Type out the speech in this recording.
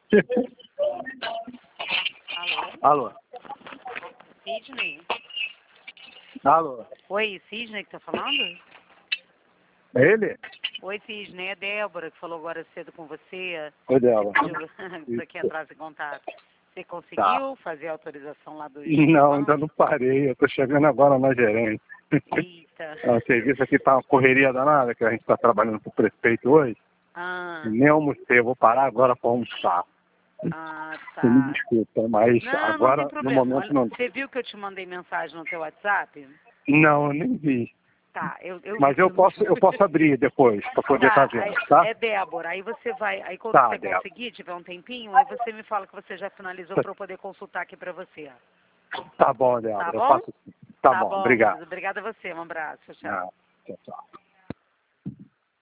Alô? Sidney? Alô? Oi, Sidney que tá falando? É ele? Oi, Sidney, é Débora que falou agora cedo com você. Oi, Débora. Você quer entrar em contato. Você conseguiu Tá. fazer a autorização lá do Não, ainda não parei. Eu tô chegando agora na gerente. Eita. O serviço aqui tá uma correria danada, que a gente tá trabalhando com o prefeito hoje. Ah, Nem almocei, eu vou parar agora pra almoçar. tá. Você me desculpa, mas Não tem agora, no problema. momento, Olha, não. você viu que eu te mandei mensagem no teu WhatsApp? Não, eu nem vi. Tá, eu Mas vi eu também. posso abrir depois, pra poder estar vendo, tá? É Débora. Aí você vai, aí quando Tá, você Débora. conseguir, tiver um tempinho, aí você me fala que você já finalizou pra eu poder consultar aqui pra você. Tá bom, Débora. Tá Eu bom? faço sim. Tá bom, bom, obrigado. querido. Obrigada a você. Um abraço. Tchau. Ah, tchau, tchau.